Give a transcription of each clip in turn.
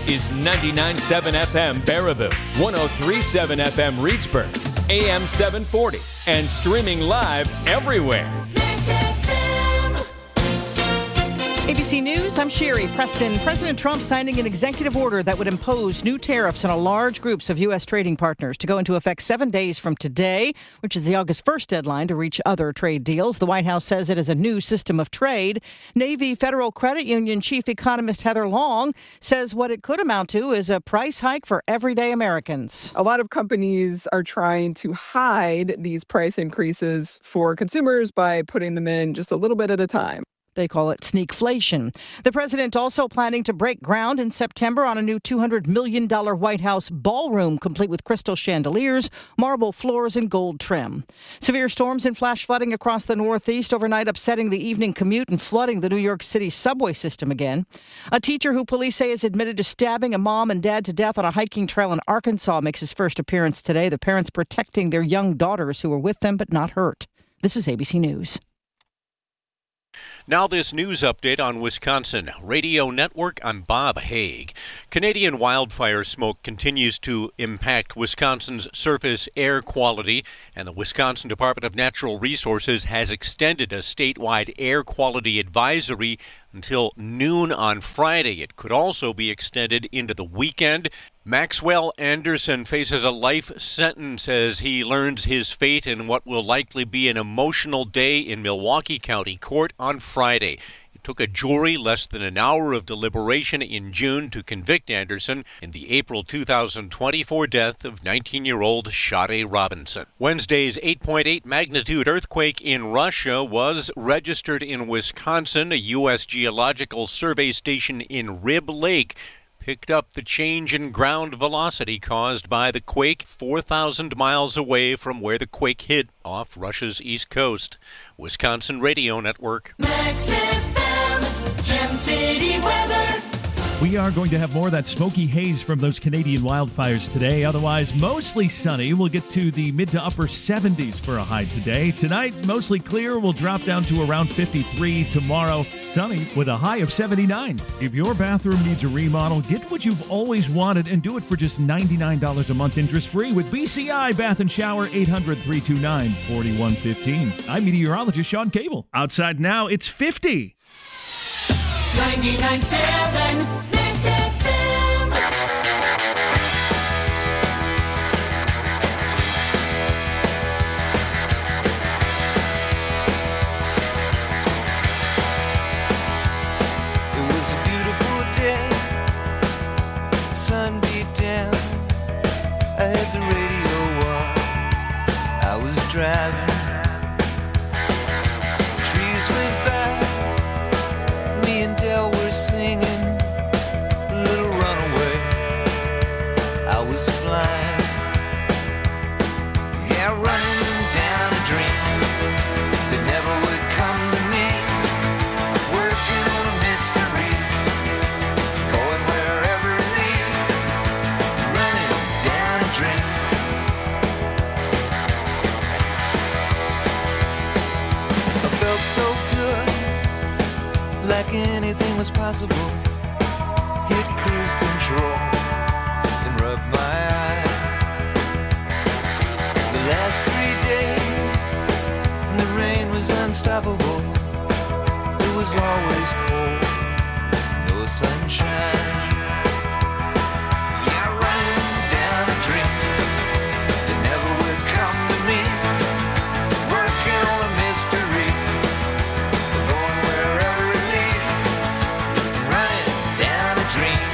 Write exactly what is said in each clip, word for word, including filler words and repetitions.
is ninety-nine point seven F M Baraboo, one oh three point seven F M Reedsburg, A M seven forty, and streaming live everywhere. A B C News, I'm Sherry Preston. President Trump signing an executive order that would impose new tariffs on a large groups of U S trading partners to go into effect seven days from today, which is the August first deadline to reach other trade deals. The White House says it is a new system of trade. Navy Federal Credit Union chief economist Heather Long says what it could amount to is a price hike for everyday Americans. A lot of companies are trying to hide these price increases for consumers by putting them in just a little bit at a time. They call it sneakflation. The president also planning to break ground in September on a new two hundred million dollars White House ballroom, complete with crystal chandeliers, marble floors, and gold trim. Severe storms and flash flooding across the Northeast overnight, upsetting the evening commute and flooding the New York City subway system again. A teacher who police say is admitted to stabbing a mom and dad to death on a hiking trail in Arkansas makes his first appearance today. The parents protecting their young daughters who were with them but not hurt. This is A B C News. Now this news update on Wisconsin Radio Network. I'm Bob Haig. Canadian wildfire smoke continues to impact Wisconsin's surface air quality, and the Wisconsin Department of Natural Resources has extended a statewide air quality advisory until noon on Friday. It could also be extended into the weekend. Maxwell Anderson faces a life sentence as he learns his fate in what will likely be an emotional day in Milwaukee County Court on Friday. It took a jury less than an hour of deliberation in June to convict Anderson in the April two thousand twenty-four death of nineteen-year-old Shade Robinson. Wednesday's eight point eight magnitude earthquake in Russia was registered in Wisconsin. A U S Geological Survey station in Rib Lake picked up the change in ground velocity caused by the quake four thousand miles away from where the quake hit off Russia's east coast. Wisconsin Radio Network. Max F M, Gem City weather. We are going to have more of that smoky haze from those Canadian wildfires today. Otherwise, mostly sunny. We'll get to the mid to upper seventies for a high today. Tonight, mostly clear. We'll drop down to around fifty-three. Tomorrow, sunny with a high of seventy-nine. If your bathroom needs a remodel, get what you've always wanted and do it for just ninety-nine dollars a month interest-free with B C I Bath and Shower, eight hundred, three two nine, four one one five. I'm meteorologist Sean Cable. Outside now, it's fifty. ninety-nine point seven Max F M. It was a beautiful day. The sun beat down. I had the radio on. I was driving. Trees went by. Me and Dell were singing a little runaway. I was flying, yeah, running down a dream that never would come to me. Working on a mystery, going wherever it leads. Running down a dream. I felt so good, like anything was possible. Hit cruise control and rub my eyes. The last three days, and the rain was unstoppable. It was always cold, no sunshine. Yeah, running down a dream that never would come to me. Working on a mystery, going wherever it leads. Running down a dream.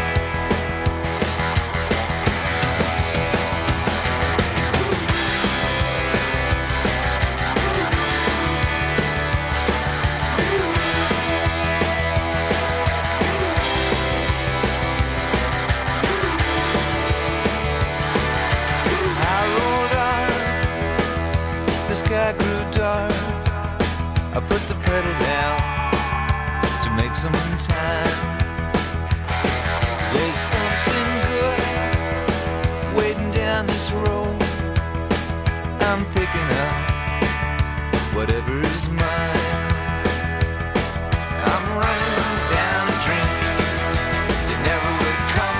I rolled on, the sky grew dark. I put the pedal down to make some time. There's something good waiting down this road. I'm picking up whatever's mine. I'm running down a dream that never would come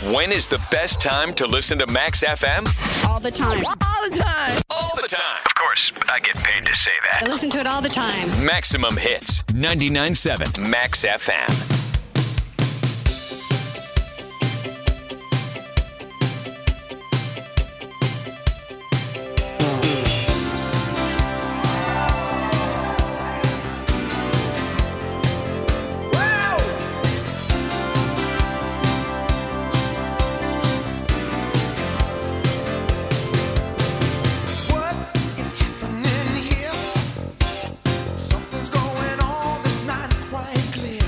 When is the best time to listen to Max F M? All the time. All the time. All the time. Of course, I get paid to say that. I listen to it all the time. Maximum Hits. ninety-nine point seven Max F M. Something's going on that's not quite clear.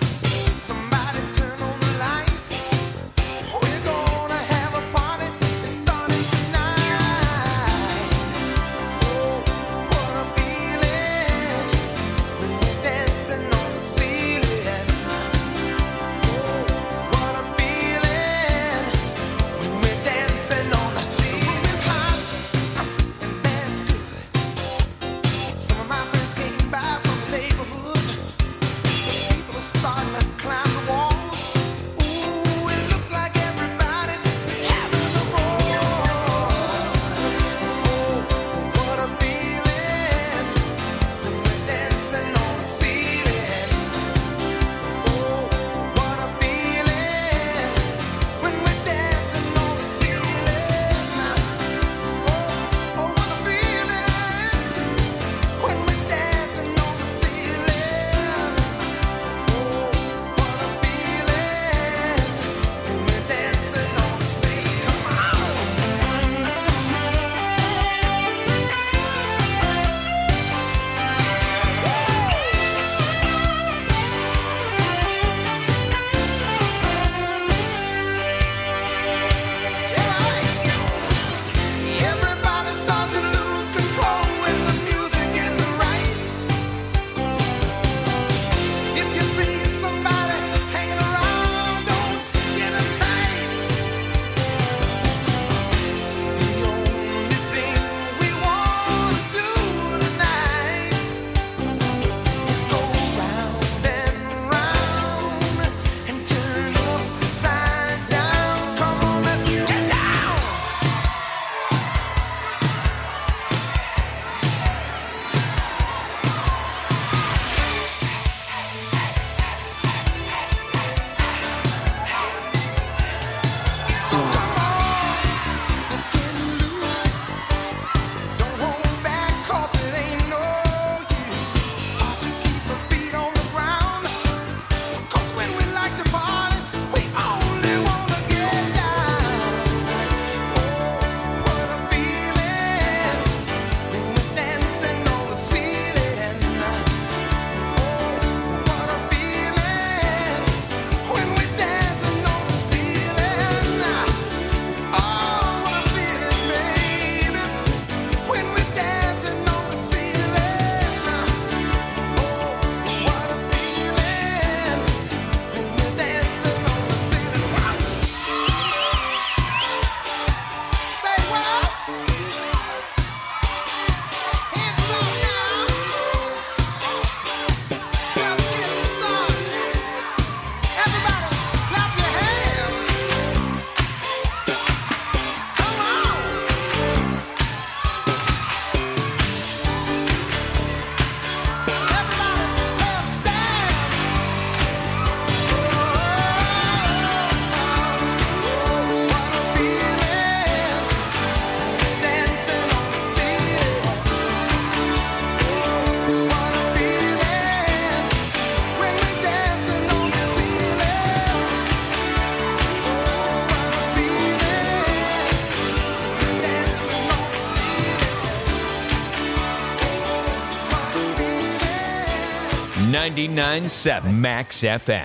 ninety-nine point seven Max F M.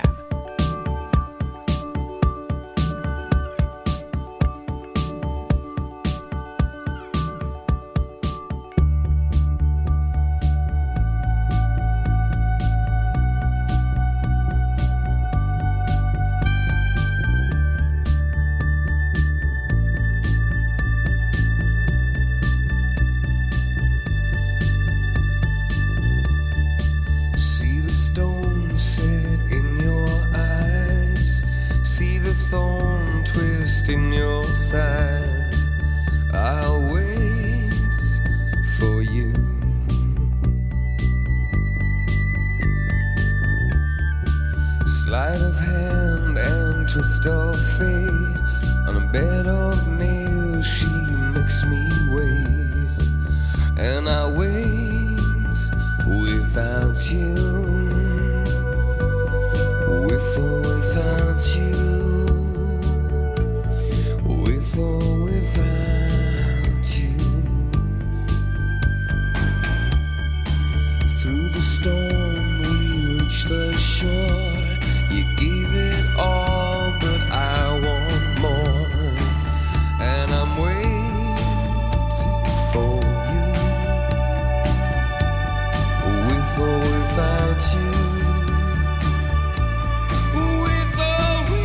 Stone set in your eyes, see the thorn twist twist in your side. I'll wait for you. Sleight of hand and twist of fate. On a bed of nails she makes me wait. And I wait without you. With or without you. With or without you. Through the storm we reach the shore. You gave it all, but I want more. And I'm waiting for you. With or without you. With or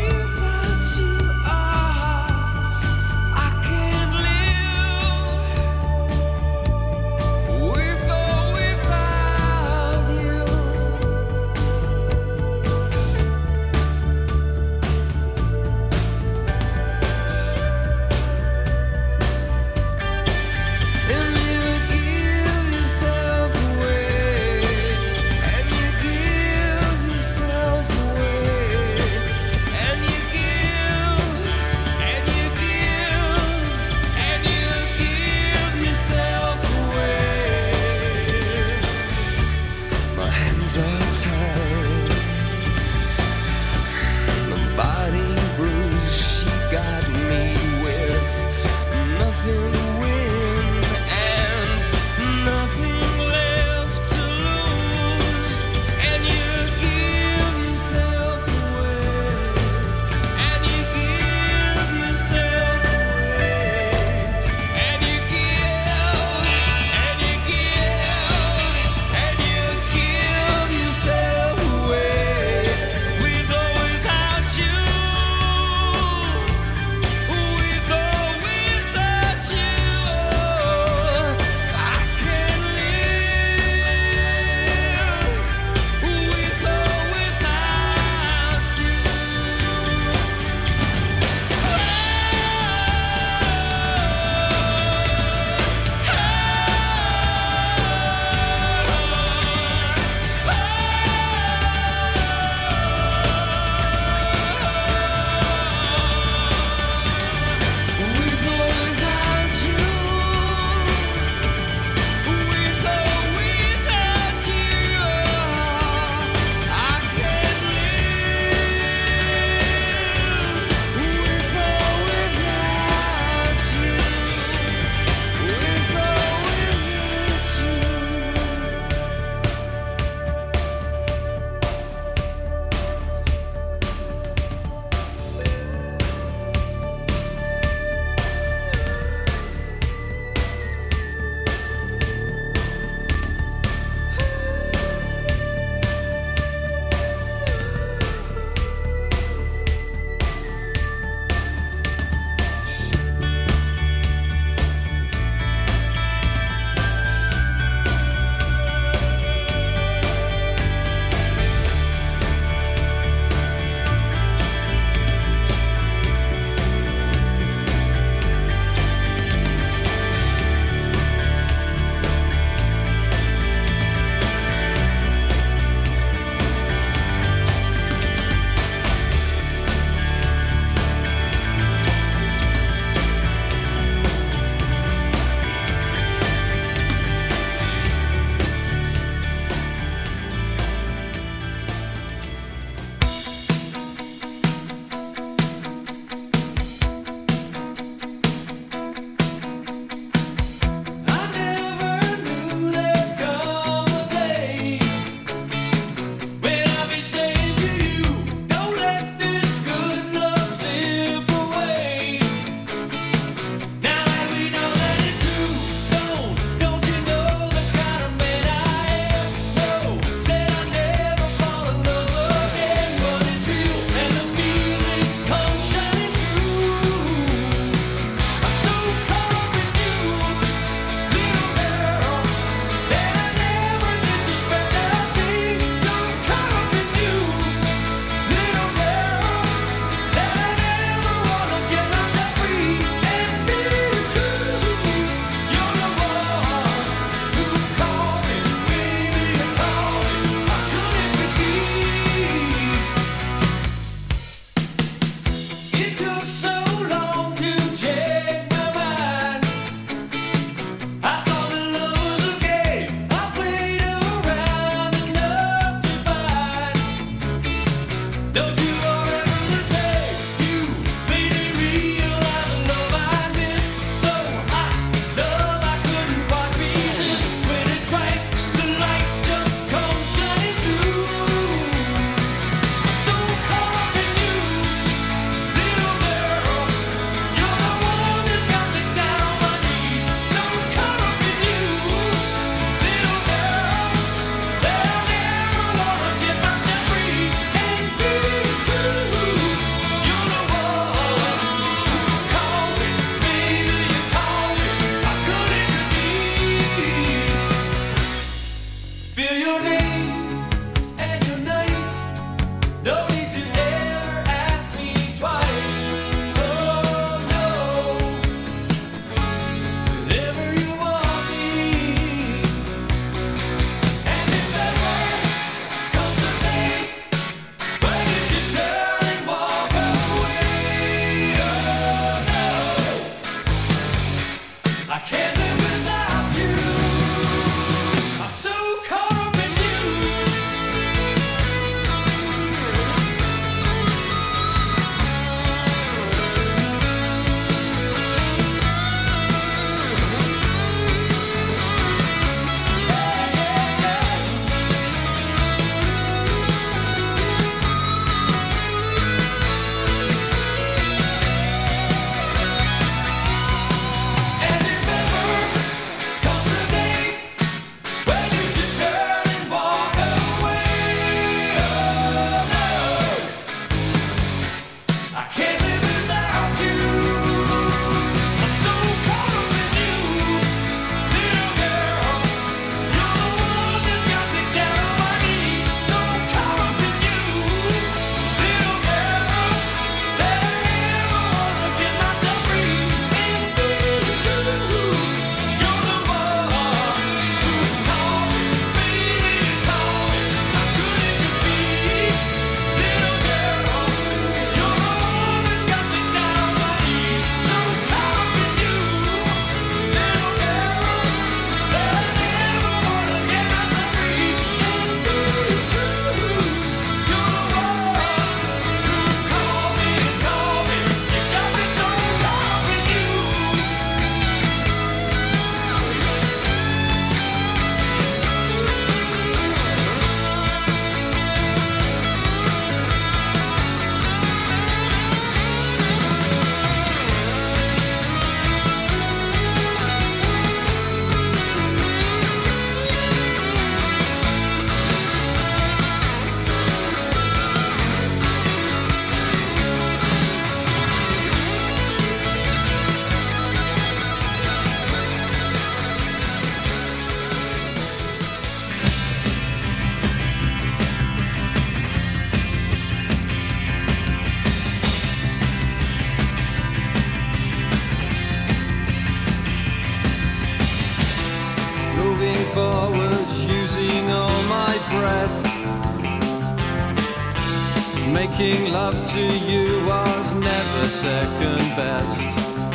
Making love to you was never second best.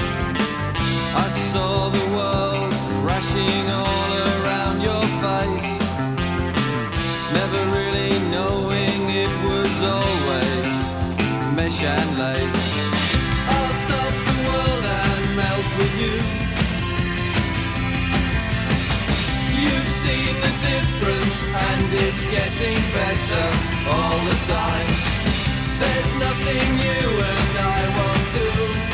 I saw the world crashing all around your face, never really knowing it was always mesh and lace. I'll stop the world and melt with you. You've seen the difference and it's getting better all the time. There's nothing you and I won't do.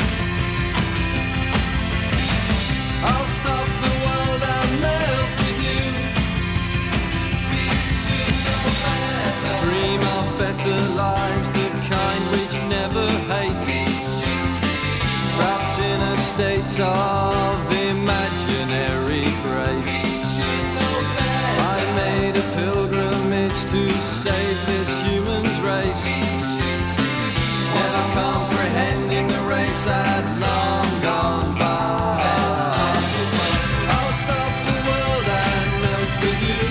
I'll stop the world and melt with you. We should know better. Dream of better lives, the kind which never hate. We should see. Trapped in a state of imaginary grace. We should know better. I made a pilgrimage to save this human's race. Never comprehending the race had long gone by. I'll stop the world and melt with you.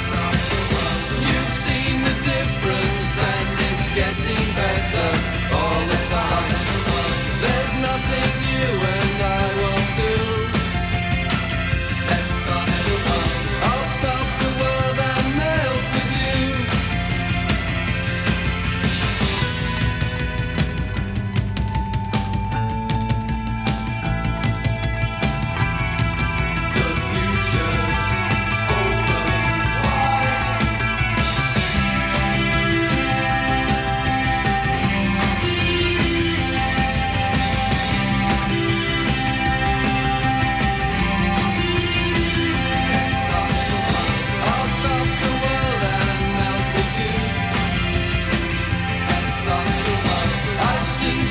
You've seen the difference and it's getting better. Oh,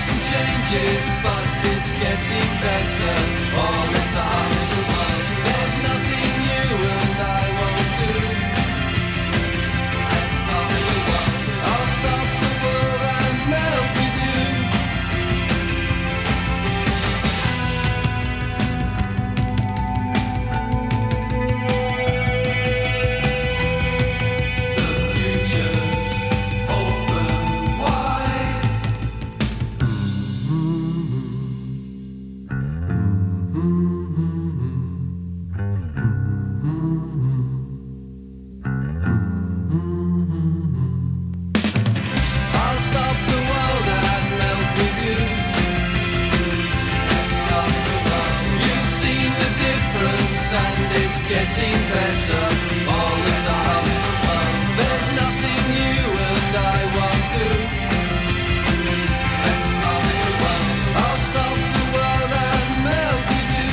some changes, but it's getting better all the time. There's nothing you and I won't do. I'll stop the world, I'll stop the world and melt with you. The future's open wide. I'll stop the world and melt with you. Stop the world. You've seen the difference and it's getting better all the time. There's nothing you and I won't do. Let's stop the world. I'll stop the world and melt with you.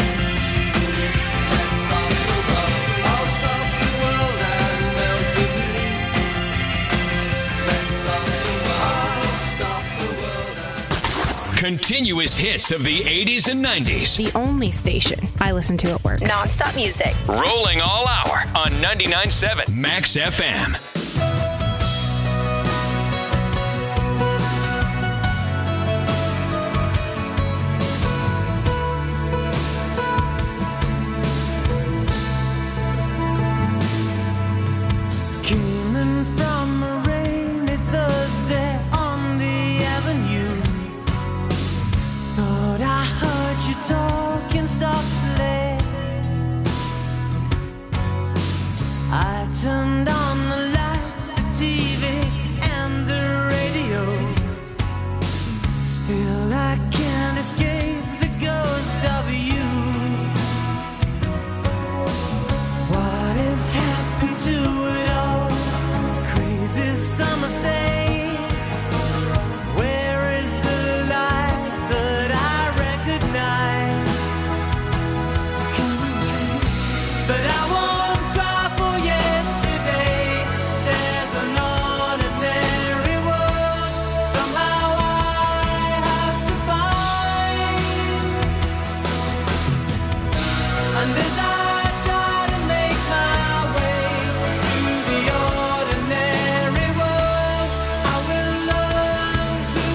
Let's stop the world. I'll stop the world and melt with you. Let's stop the world. I'll stop the world and Continuous hits of the eighties and nineties. The only station I listen to at work. Non-stop music. Rolling all hour on ninety-nine point seven Max F M. Came in from a rainy Thursday on the avenue. Thought I heard you talking softly. I turned on the lights, the T V, and the radio. Still I can't escape the ghost of you. What has happened to it all? Crazy summer say, where is the life that I recognize? But I won't cry for yesterday. There's an ordinary world somehow I have to find. And as I try to make my way to the ordinary world, I will learn to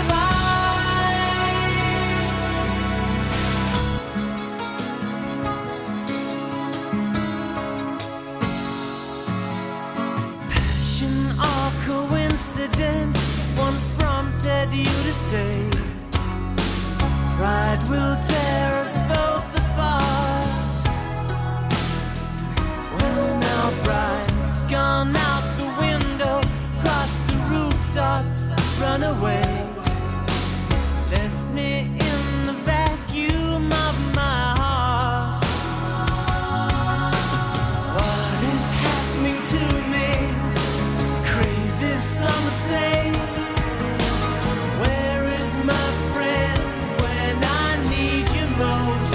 survive. Passion or coincidence once prompted you to say, pride will tear us both apart. Well, now pride's gone out the window, crossed the rooftops, run away. Left me in the vacuum of my heart. What is happening to me? Crazy some say. Where is my friend when I need you most?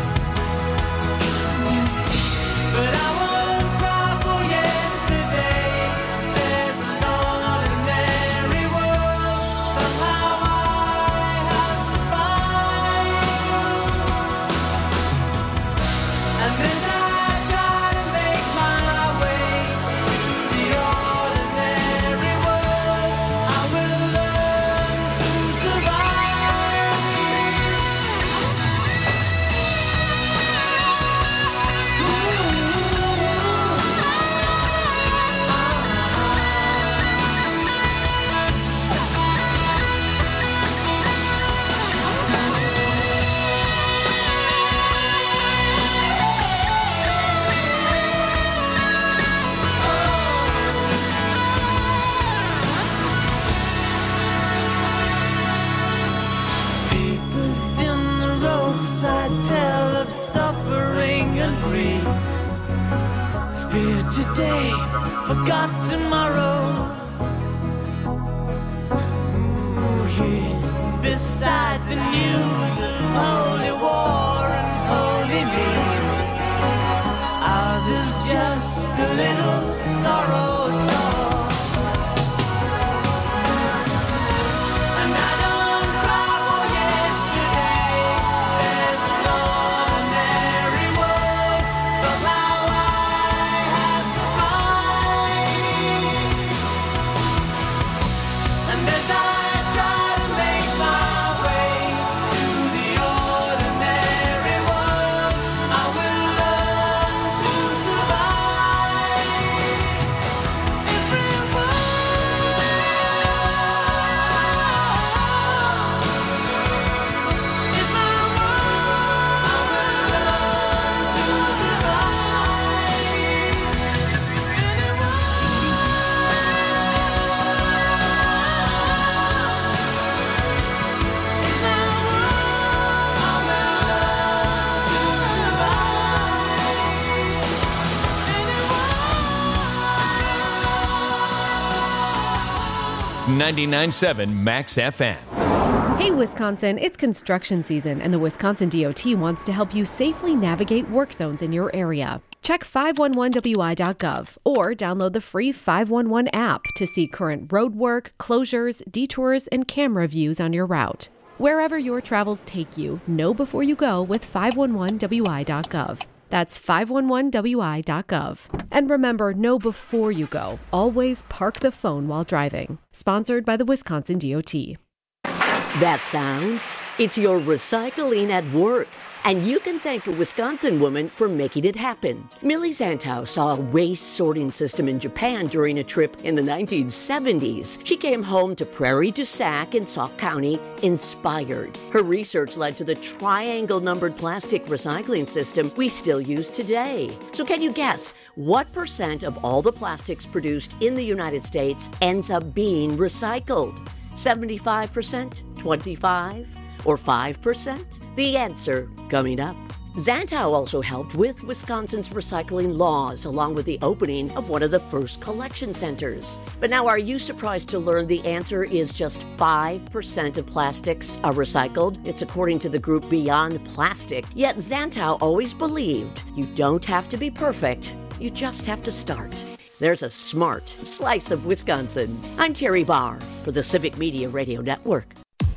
But I won't cry for yesterday. There's an ordinary world somehow I have to find. And as I try to make my way to the ordinary world, I will learn to Papers in the roadside tell of suffering and grief. Fear today, forgot tomorrow. Ooh, here beside the news of holy war and holy need, ours is just a little sorrow torn. And I don't ninety-nine point seven Max F M. Hey, Wisconsin, it's construction season, and the Wisconsin D O T wants to help you safely navigate work zones in your area. Check five one one W I dot gov or download the free five one one app to see current road work, closures, detours, and camera views on your route. Wherever your travels take you, know before you go with five one one W I dot gov. That's five one one W I dot gov. And remember, know before you go. Always park the phone while driving. Sponsored by the Wisconsin D O T. That sound? It's your recycling at work. And you can thank a Wisconsin woman for making it happen. Millie Zantow saw a waste sorting system in Japan during a trip in the nineteen seventies. She came home to Prairie du Sac in Sauk County inspired. Her research led to the triangle-numbered plastic recycling system we still use today. So can you guess what percent of all the plastics produced in the United States ends up being recycled? seventy-five percent? twenty-five? Or five percent? The answer coming up. Zantow also helped with Wisconsin's recycling laws, along with the opening of one of the first collection centers. But now, are you surprised to learn the answer is just five percent of plastics are recycled? It's according to the group Beyond Plastic. Yet Zantow always believed you don't have to be perfect, you just have to start. There's a smart slice of Wisconsin. I'm Terry Barr for the Civic Media Radio Network.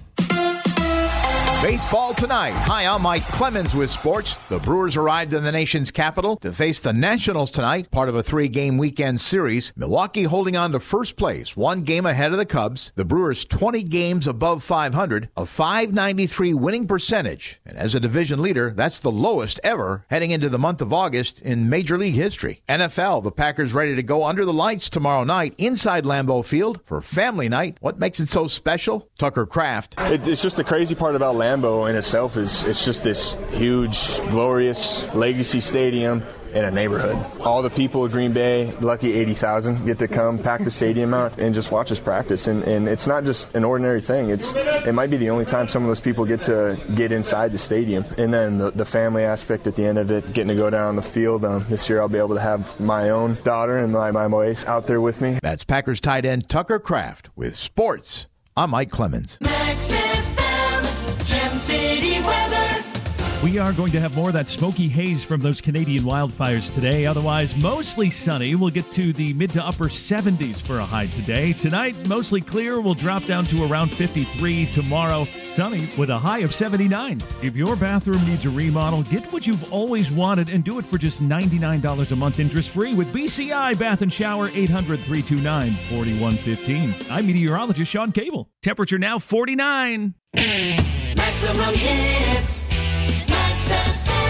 Baseball tonight. Hi, I'm Mike Clemens with sports. The Brewers arrived in the nation's capital to face the Nationals tonight, part of a three-game weekend series. Milwaukee holding on to first place, one game ahead of the Cubs. The Brewers twenty games above five hundred, a five ninety-three winning percentage. And as a division leader, that's the lowest ever heading into the month of August in Major League history. N F L, the Packers ready to go under the lights tomorrow night inside Lambeau Field for family night. What makes it so special? Tucker Kraft. It, it's just the crazy part about Lambeau. Lambeau in itself is it's just this huge, glorious legacy stadium in a neighborhood. All the people of Green Bay, lucky eighty thousand, get to come pack the stadium out and just watch us practice. And, and it's not just an ordinary thing. It's it might be the only time some of those people get to get inside the stadium. And then the, the family aspect at the end of it, getting to go down the field. Um, this year I'll be able to have my own daughter and my, my wife out there with me. That's Packers tight end Tucker Kraft with sports. I'm Mike Clemens. Max F M, Gem City weather. We are going to have more of that smoky haze from those Canadian wildfires today. Otherwise, mostly sunny. We'll get to the mid to upper seventies for a high today. Tonight, mostly clear. We'll drop down to around fifty-three. Tomorrow, sunny with a high of seventy-nine. If your bathroom needs a remodel, get what you've always wanted and do it for just ninety-nine dollars a month interest-free with B C I Bath and Shower, eight hundred, three two nine, four one one five. I'm meteorologist Sean Cable. Temperature now forty-nine. Maximum hits. Max F M.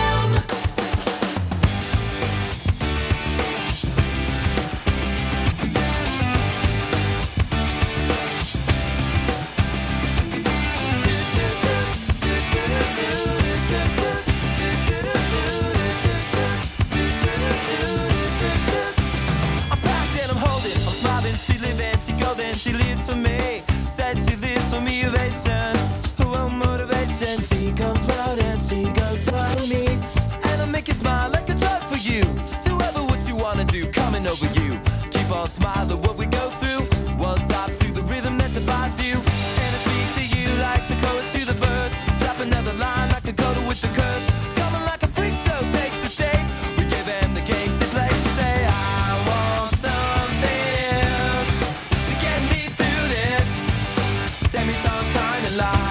I'm packed and I'm holding, I'm smiling, she living, she golden, she lives for me, says she lives for me, ovation. Motivation, she comes round and she goes for me, and I make you smile like a drug for you. Do ever what you wanna do, coming over you. Keep on smiling what we go through. One stop to the rhythm that defines you, and I speak to you like the chorus to the verse. Drop another line like a coda with the curse. Coming like a freak show takes the stage. We give them the game, she plays. She say I want something else to get me through this semi-tongue kind of life.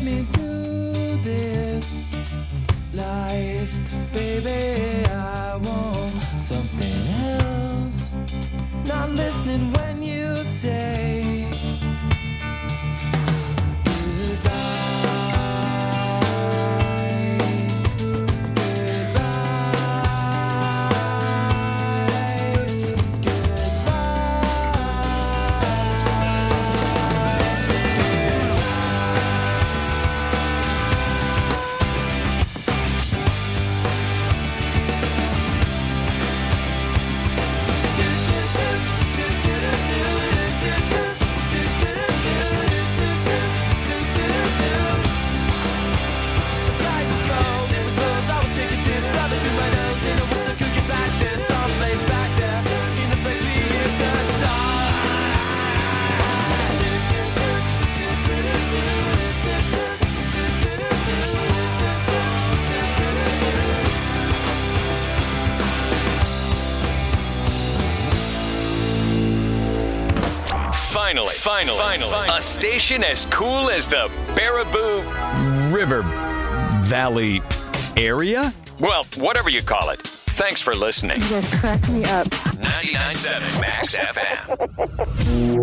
me through this life, baby. I want something else. Not listening when you say Finally, finally, finally, a station as cool as the Baraboo River Valley area? Well, whatever you call it. Thanks for listening. You guys crack me up. ninety-nine point seven Max F M.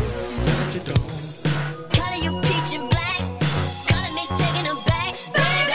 Color you peach and black, color me taking 'em back, baby.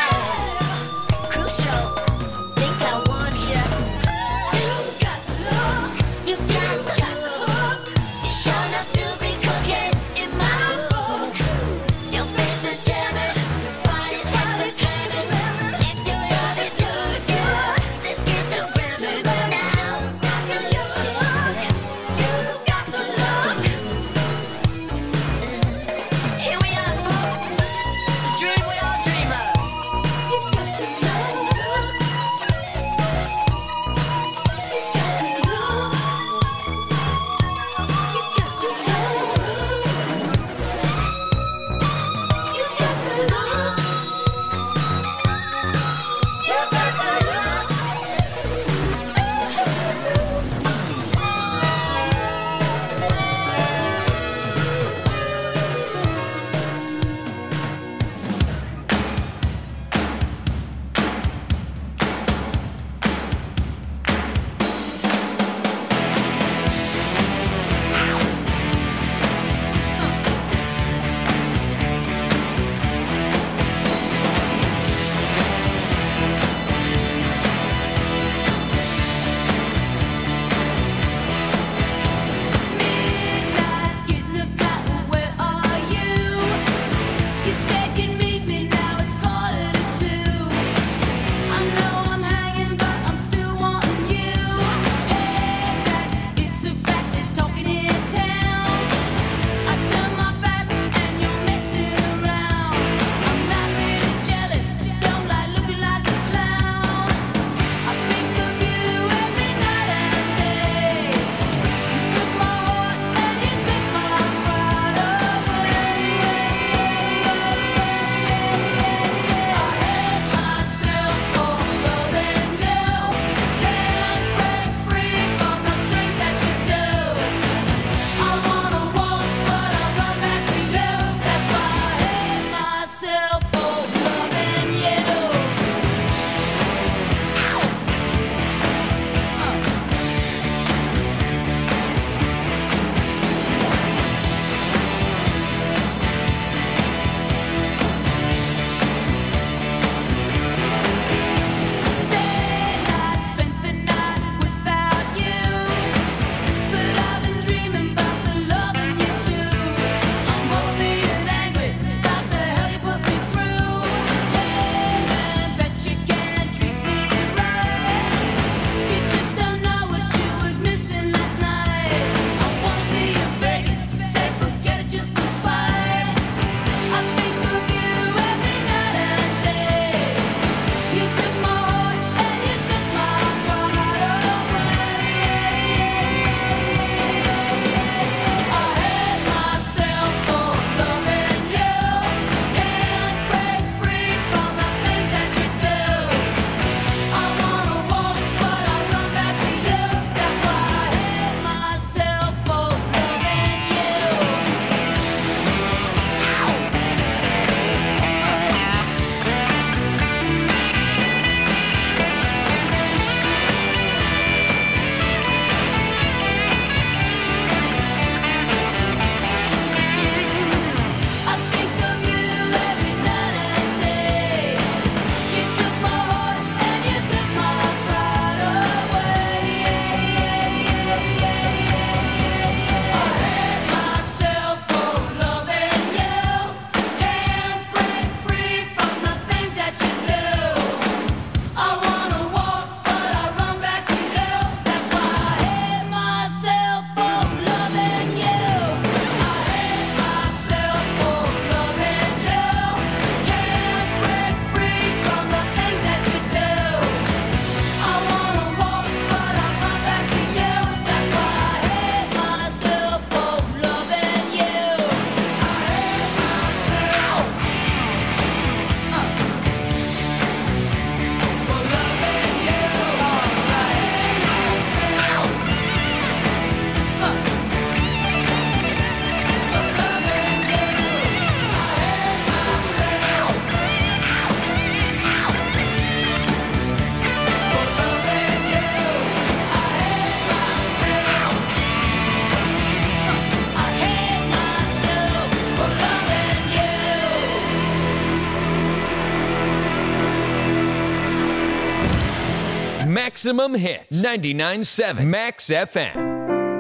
Maximum Hits. ninety-nine point seven Max F M.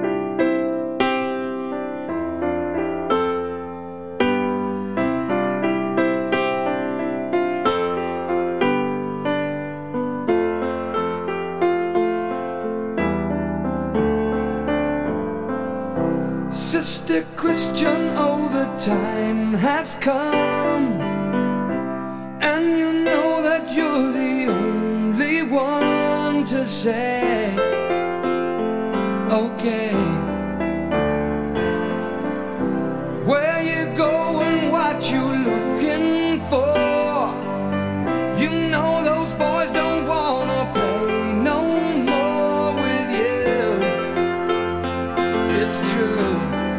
Sister Christian, oh, the time has come, and you know that you're the only one to say, okay, where you going, what you looking for, you know those boys don't wanna play no more with you, it's true.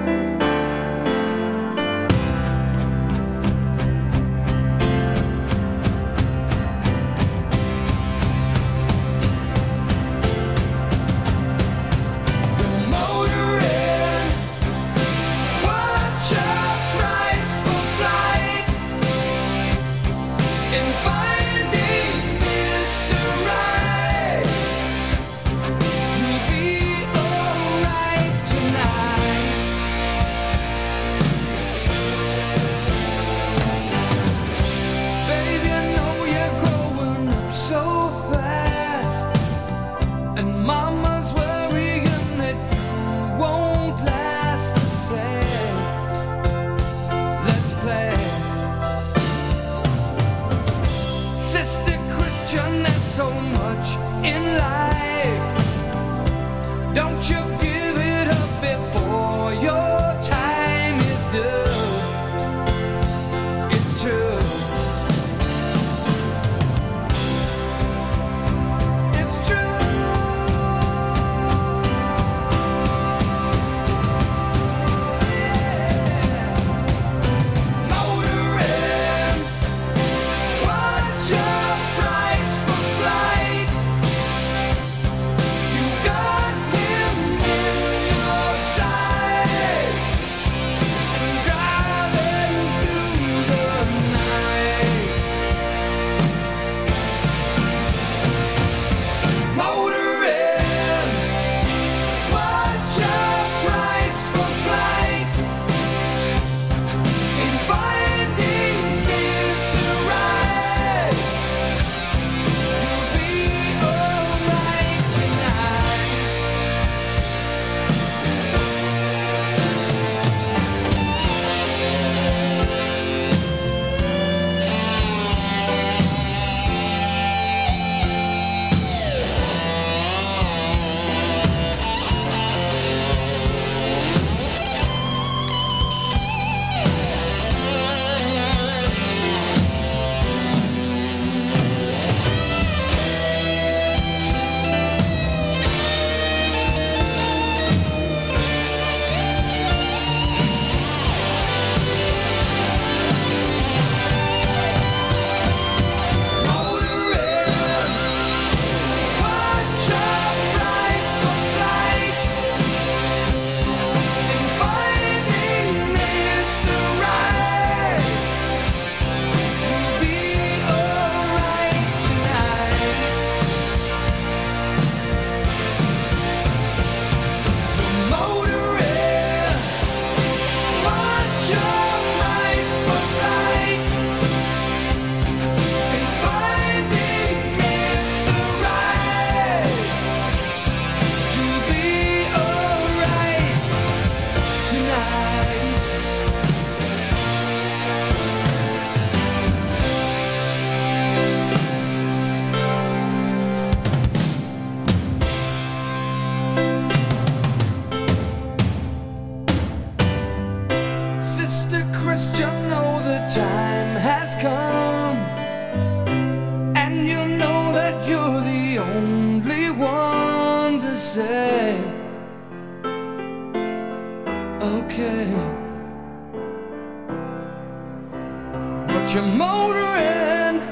You're motoring,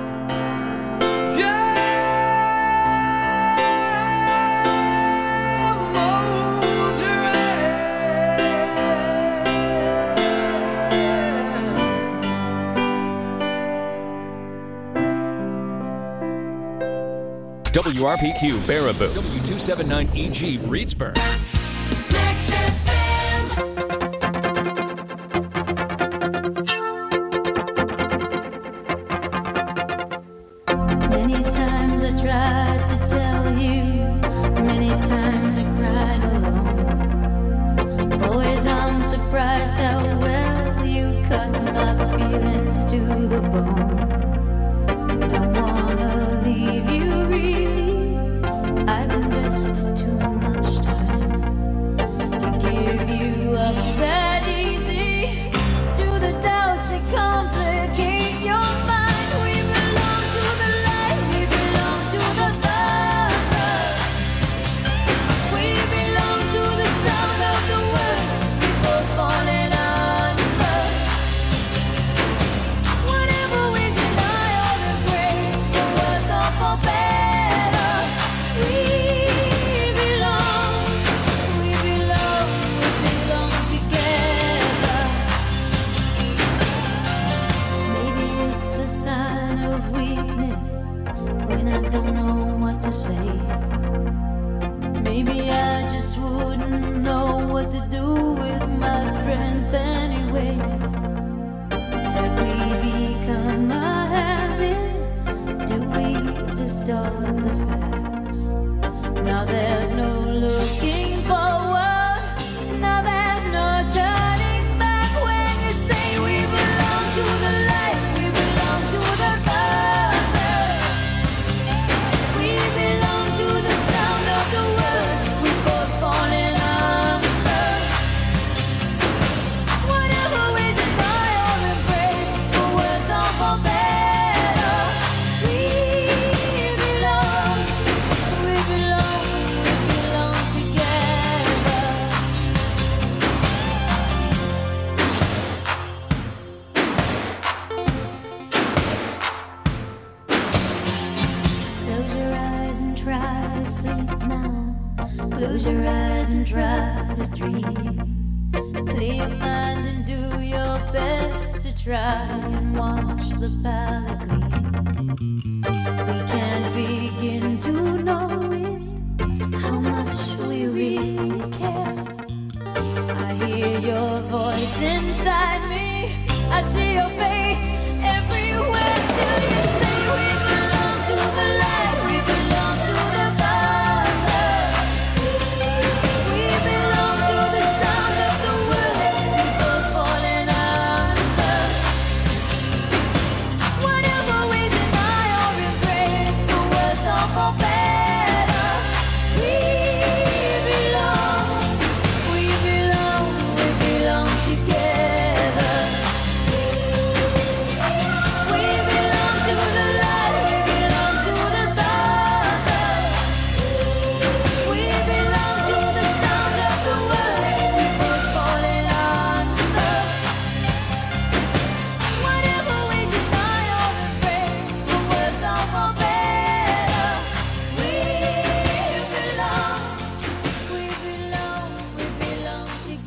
yeah, W R P Q Baraboo, W two seventy-nine E G Reedsburg. Max F M. Many times I tried to tell you, many times I cried alone. Always I'm surprised how well you cut my feelings to the bone. Don't wanna leave you really, I've invested too much time to give you up that easy. To the doubts that complicate your mind, we belong to the light, we belong to the thunder. We belong to the sound of the words we both falling under. Whatever we deny or embrace, for worse or for better, we belong, we belong, we belong together. Maybe it's a sign of weakness when I don't know what to say. Maybe I just wouldn't know what to do with my strength anyway. Have we become a habit? Do we distort the facts? Now there's no looking forward. Now there's no turning back when you say we belong to the light, we belong to the thunder. We belong to the sound of the words we both falling under. Whatever we deny or embrace, for worse or for better, we belong, we belong, we belong together. Close your eyes and try to sleep now. Close your eyes and try to dream. Clear your mind and do your best to try and watch the palette gleam. We can't begin to know it, how much we really care. I hear your voice inside me, I see your face everywhere. Still you say we belong to the light, we belong to the thunder. We belong to the sound of the words we both falling under. Whatever we deny or embrace, for worse or for better, we belong, we belong, we belong together. We belong to the light, we belong to the thunder. We belong to the sound of the words we both falling under. Whatever we deny or embrace, for worse or for better, we belong, we belong, we belong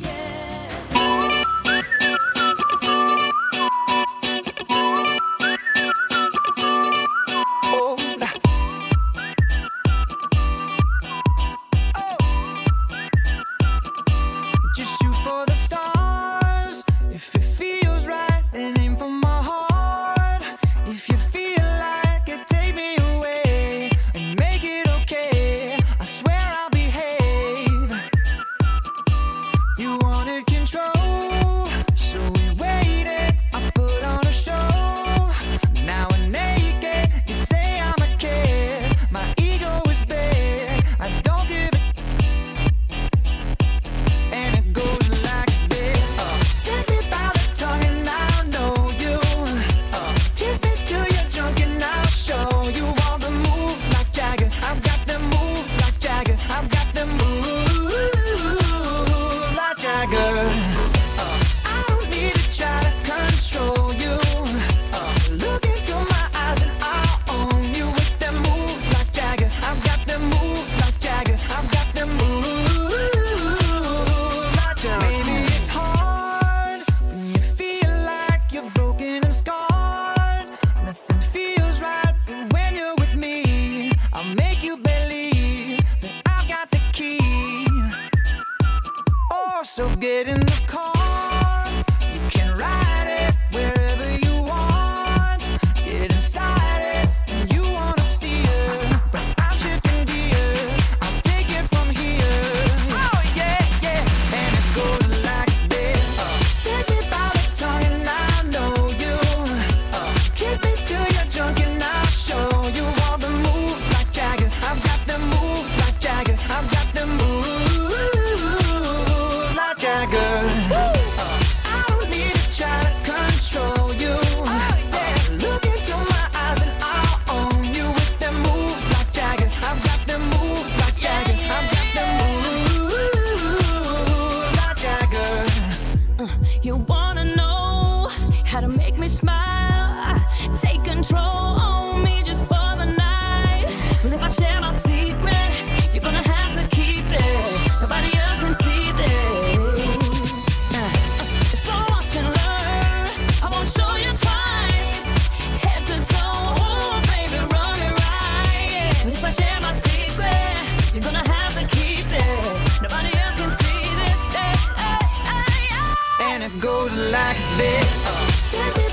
Just shoot for the stars. If it feels right, then aim for my heart. If you feel like it, take me away and make it okay. I swear I'll behave. You wanted control, so we waited. I put on a show. Now I'm naked. You say I'm a kid. My ego is big. I don't give a and it goes like this. Uh, take me by the tongue and I'll know you. Uh, kiss me till you're drunk and I'll show you all the moves like Jagger. I've got the moves like Jagger. I've got the moves like Jagger. door, so get in the car. You can ride it wherever you want. Get inside it and you wanna steer, but I'm shifting gears. I'll take it from here. Oh yeah, yeah, and it goes like this. Uh, take me by the tongue and I know you. Uh, kiss me till you're drunk and I'll show you all the moves like Jagger. I've got the moves like Jagger. I've got the moves like Jagger. Uh, I don't need to try to control you. Uh, look into my eyes and I'll own you with the moves like Jagger. I've got the moves like Jagger. I've got the moves like Jagger. Uh, you wanna know how to make me smile? Take control on me just for the night. Well, if I share my secret, you're gonna have to keep it. Nobody else can see this. Uh, so watch and learn. I won't show you twice. Head to toe, ooh, baby, run it right. But if I share my secret, you're gonna have to keep it. Nobody else can see this. Hey, hey, hey, hey. And it goes like this. Uh, take me